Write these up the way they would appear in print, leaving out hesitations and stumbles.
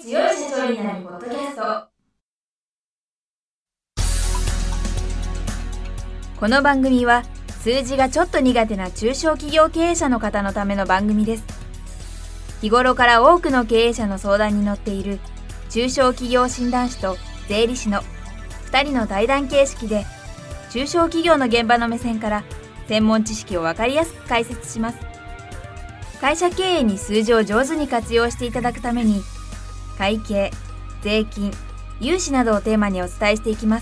強い社長になるポッドキャスト。この番組は数字がちょっと苦手な中小企業経営者の方のための番組です。日頃から多くの経営者の相談に乗っている中小企業診断士と税理士の2人の対談形式で、中小企業の現場の目線から専門知識を分かりやすく解説します。会社経営に数字を上手に活用していただくために、会計、税金、融資などをテーマにお伝えしていきます。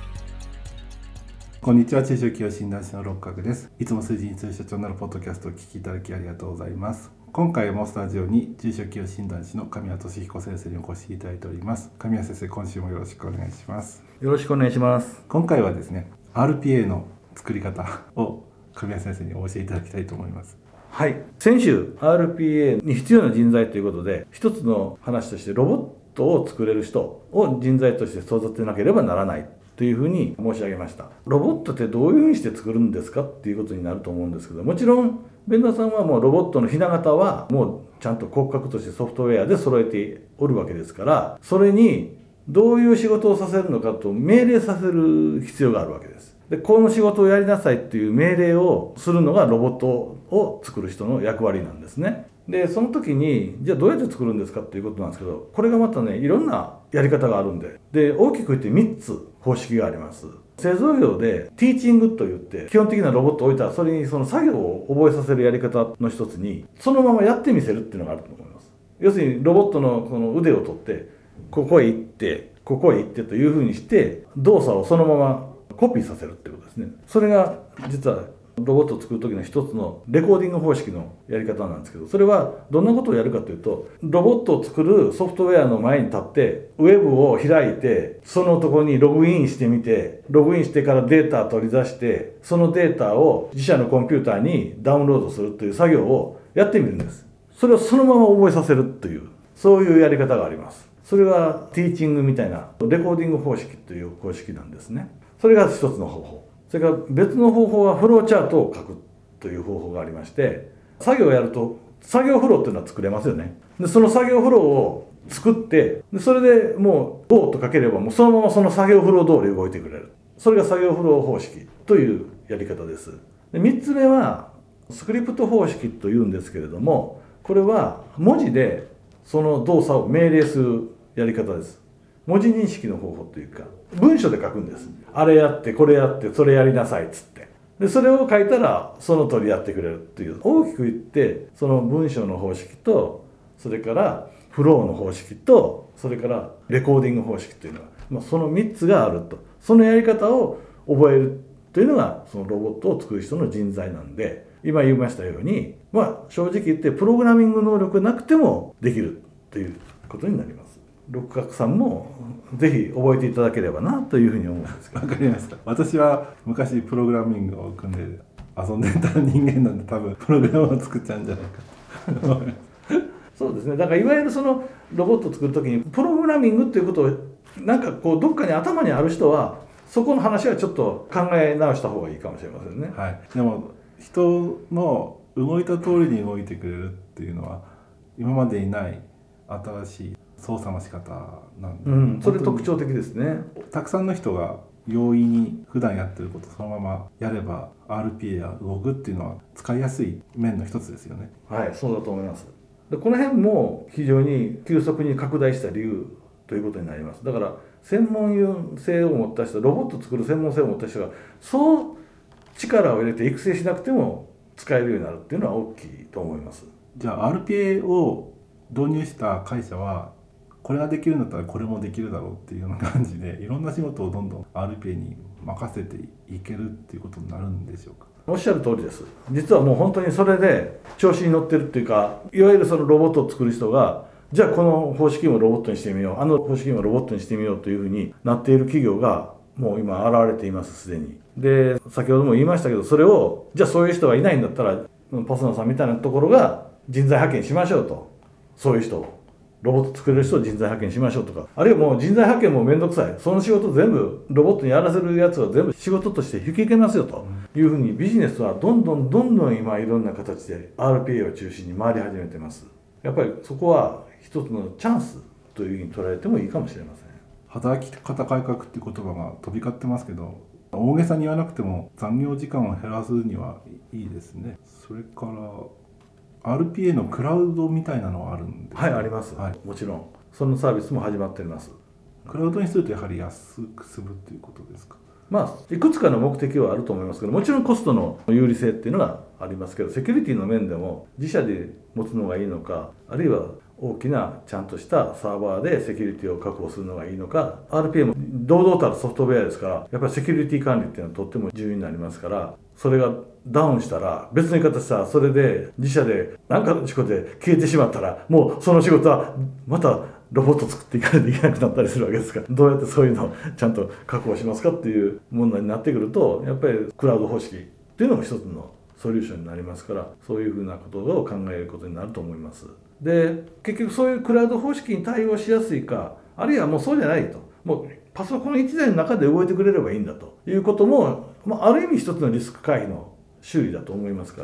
こんにちは、中小企業診断士の六角です。いつも数字に強い社長になるポッドキャストを聞きいただきありがとうございます。今回もスタジオに中小企業診断士の神谷俊彦先生にお越しいただいております。神谷先生、今週もよろしくお願いします。 よろしくお願いします。 今回はですね、RPA の作り方を神谷先生にお教えいただきたいと思います。 はい、先週 RPA に必要な人材ということで、一つの話としてロボットを作れる人を人材として育てなければならないというふうに申し上げました。ロボットってどういうふうにして作るんですかっていうことになると思うんですけど、もちろんベンダーさんはもうロボットのひな形はもうちゃんと骨格としてソフトウェアで揃えておるわけですから、それにどういう仕事をさせるのかと命令させる必要があるわけです。で、この仕事をやりなさいっていう命令をするのがロボットを作る人の役割なんですね。で、その時にじゃあどうやって作るんですかっていうことなんですけど、これがまたね、いろんなやり方があるんで、大きく言って3つ方式があります。製造業でティーチングといって、基本的なロボットを置いたらそれにその作業を覚えさせるやり方の一つに、そのままやってみせるっていうのがあると思います。要するにロボットのこの腕を取って、ここへ行ってここへ行ってというふうにして動作をそのままコピーさせるってことですね。それが実はロボットを作る時の一つのレコーディング方式のやり方なんですけど、それはどんなことをやるかというと、ロボットを作るソフトウェアの前に立ってウェブを開いて、そのところにログインしてみて、ログインしてからデータを取り出して、そのデータを自社のコンピューターにダウンロードするという作業をやってみるんです。それをそのまま覚えさせるという、そういうやり方があります。それがティーチングみたいなレコーディング方式という方式なんですね。それが一つの方法。それから別の方法はフローチャートを書くという方法がありまして、作業をやると作業フローっていうのは作れますよね。で、その作業フローを作って、でそれでもう Go と書ければもうそのままその作業フロー通り動いてくれる。それが作業フロー方式というやり方です。で、3つ目はスクリプト方式というんですけれども、これは文字でその動作を命令するやり方です。文字認識の方法というか、文章で書くんです。あれやってこれやってそれやりなさいっつって、でそれを書いたらその通りやってくれるっていう、大きく言ってその文章の方式と、それからフローの方式と、それからレコーディング方式というのは、その3つがあると。そのやり方を覚えるというのがそのロボットを作る人の人材なんで、今言いましたように、正直言ってプログラミング能力なくてもできるということになります。六角さんもぜひ覚えていただければなというふうに思うんですけど。 わかりました。私は昔プログラミングを組んで遊んでた人間なんで、多分プログラムを作っちゃうんじゃないかと思います。 そうですね。だからいわゆるそのロボットを作るときにプログラミングということをなんかこうどっかに頭にある人は、そこの話はちょっと考え直した方がいいかもしれませんね。 はい。でも人の動いた通りに動いてくれるっていうのは今までにない新しい操作の仕方なんで、 それ特徴的ですね。 たくさんの人が容易に普段やってることをそのままやれば RPA が動くっていうのは使いやすい面の一つですよね。 はい、そうだと思います。で、この辺も非常に急速に拡大した理由ということになります。だから専門性を持った人、ロボットを作る専門性を持った人がそう力を入れて育成しなくても使えるようになるっていうのは大きいと思います。 じゃあ RPA を導入した会社はこれができるんだったらこれもできるだろうっていうような感じで、いろんな仕事をどんどん RPA に任せていけるっていうことになるんでしょうか。 おっしゃる通りです。実はもう本当にそれで調子に乗ってるっていうか、いわゆるそのロボットを作る人が、じゃあこの方式もロボットにしてみよう、あの方式もロボットにしてみようというふうになっている企業がもう今現れています、すでに。で、先ほども言いましたけど、それをじゃあそういう人がいないんだったらパスナさんみたいなところが人材派遣しましょうと。そういう人をロボット作れる人を人材派遣しましょうとか、あるいはもう人材派遣もめんどくさい、その仕事全部ロボットにやらせるやつは全部仕事として引き受けますよというふうに、ビジネスはどんどん今いろんな形で RPA を中心に回り始めてます。やっぱりそこは一つのチャンスというふうに捉えてもいいかもしれません。 働き方改革っていう言葉が飛び交ってますけど、大げさに言わなくても残業時間を減らすにはいいですね。それから RPA のクラウドみたいなのはあるんですか？ はい、あります、 はい、 もちろんそのサービスも始まっています。 クラウドにするとやはり安く済むということですか？ いくつかの目的はあると思いますけど、もちろんコストの有利性っていうのがありますけど、セキュリティの面でも自社で持つのがいいのか、あるいは大きなちゃんとしたサーバーでセキュリティを確保するのがいいのか、 RPA も堂々たるソフトウェアですから、やっぱりセキュリティ管理っていうのはとっても重要になりますから、それがダウンしたら、別の言い方したら、それで自社で何かの事故で消えてしまったら、もうその仕事はまたロボット作っていかないといけなくなったりするわけですから、どうやってそういうのをちゃんと確保しますかっていう問題になってくると、やっぱりクラウド方式っていうのも一つのソリューションになりますから、そういうふうなことを考えることになると思います。で、結局そういうクラウド方式に対応しやすいか、あるいはもうそうじゃないと、もうパソコン1台の中で動いてくれればいいんだということも、ある意味一つのリスク回避の修理だと思いますから、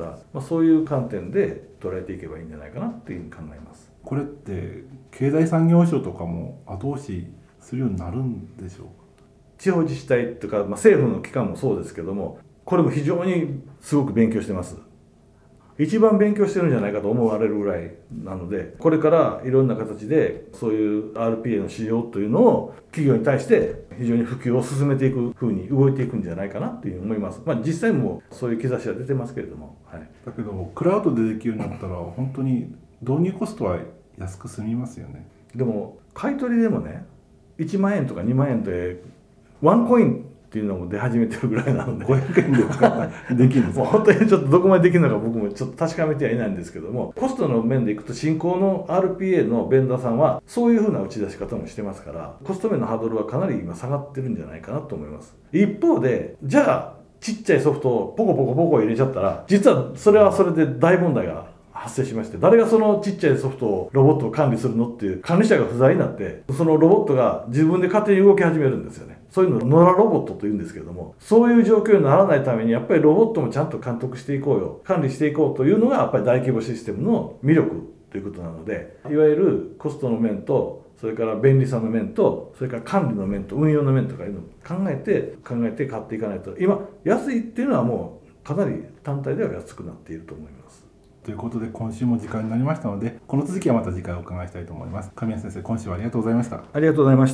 そういう観点で捉えていけばいいんじゃないかなっていうふうに考えます。 これって経済産業省とかも後押しするようになるんでしょうか？ 地方自治体とか、政府の機関もそうですけども、これも非常にすごく勉強してます。一番勉強してるんじゃないかと思われるぐらいなので、これからいろんな形でそういう RPA の使用というのを企業に対して非常に普及を進めていくふうに動いていくんじゃないかなというふうに思います。実際もそういう兆しは出てますけれども、はい、 だけどクラウドでできるようになったら本当に導入コストは安く済みますよね。 でも買い取りでもね、1万円とか2万円でワンコインっていうのも出始めてるぐらいなので、 500円でできるんですか？ もう本当にちょっとどこまでできるのか僕もちょっと確かめてはいないんですけども、コストの面でいくと新興の RPA のベンダーさんはそういうふうな打ち出し方もしてますから、コスト面のハードルはかなり今下がってるんじゃないかなと思います。一方で、じゃあちっちゃいソフトをポコポコポコ入れちゃったら、実はそれはそれで大問題が発生しまして、誰がそのちっちゃいソフトをロボットを管理するのっていう管理者が不在になって、そのロボットが自分で勝手に動き始めるんですよね。そういうのを野良ロボットというんですけれども、そういう状況にならないためにやっぱりロボットもちゃんと監督していこうよ、管理していこうというのがやっぱり大規模システムの魅力ということなので、いわゆるコストの面と、それから便利さの面と、それから管理の面と運用の面とかいうのを考えて買っていかないと、今安いっていうのはもうかなり単体では安くなっていると思います。 ということで今週も時間になりましたので、この続きはまた次回お伺いしたいと思います。神谷先生、今週はありがとうございました。 ありがとうございました。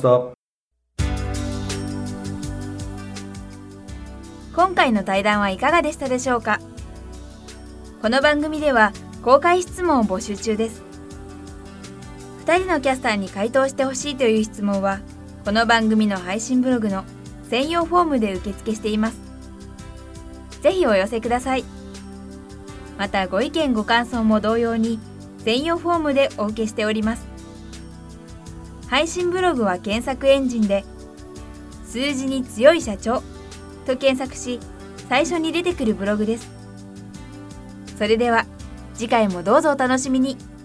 今回の対談はいかがでしたでしょうか？この番組では公開質問を募集中です。2人のキャスターに回答してほしいという質問は、この番組の配信ブログの専用フォームで受付しています。ぜひお寄せください。またご意見ご感想も同様に専用フォームでお受けしております。配信ブログは検索エンジンで数字に強い社長と検索し、最初に出てくるブログです。それでは次回もどうぞお楽しみに。